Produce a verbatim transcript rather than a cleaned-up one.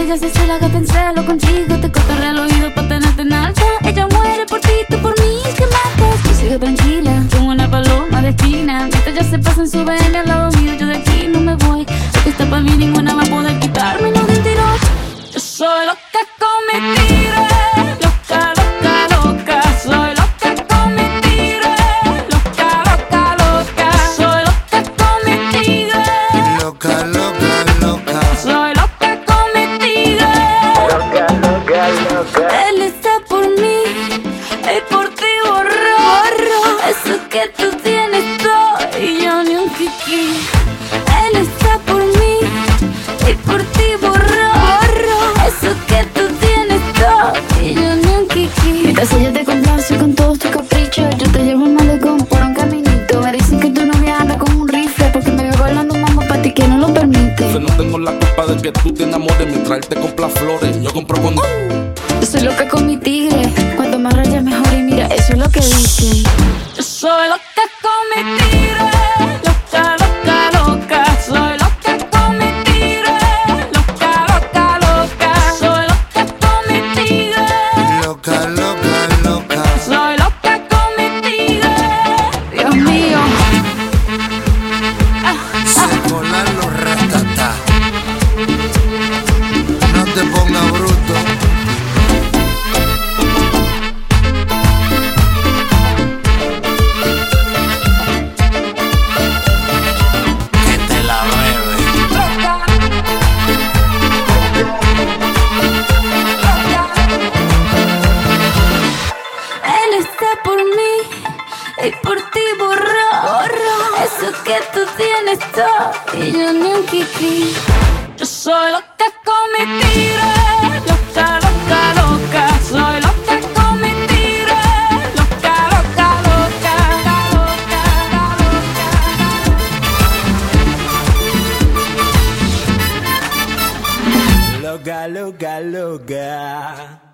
ella se cela que pensé lo consigo. Te cotorrea al oído pa' tenerte en alta. Ella muere por ti, tú por mí, que matas. Yo sigo tranquila, como una paloma de China. Mientras ya se pasa en su B M al lado mío, yo de aquí no me voy. Lo que está pa' mí ninguna va a poder quitarme, no de tiros. Yo soy loca con mi tiro. Loca, loca, loca. Soy loca con mi tiro. Loca, loca, loca. Soy loca con mi tiro. Loca, loca, loca. Soy loca con mi tiro. Loca, loca, loca. Él está por mí y por ti borró, borró. Eso que tú tienes todo y yo ni un kiki. Él está por mí y por ti borró, borró. Eso que tú tienes todo y yo ni un kiki. Mientras ella te complace con todos tus caprichos, yo te llevo el malecón por un caminito. Me dicen que tu novia anda con un rifle porque me veo bailando mamá pa' ti que no lo permite. Yo no tengo la culpa de que tú te enamores mientras él te compra flores. Yo compro con... Yo soy loca con mi tigre, cuanto más rayas mejor y mira, eso es lo que dicen. Yo soy loca con mi tigre, loca, loca, loca. Soy loca con mi tigre, loca, loca, loca. Soy loca con mi tigre, Loca, loca, loca. soy loca con mi tigre. Dios mío. Ah, Se colan los ratatá. No te pongas bruto. Que te la bebe. loca. Él está por mí y por ti borró, borró. Eso que tú tienes todo y yo ni un kiki. Yo soy loca con mi tigre, loca, loca, loca. Soy loca con mi tigre, loca, loca, loca, loca, loca. Loca, loca, loca.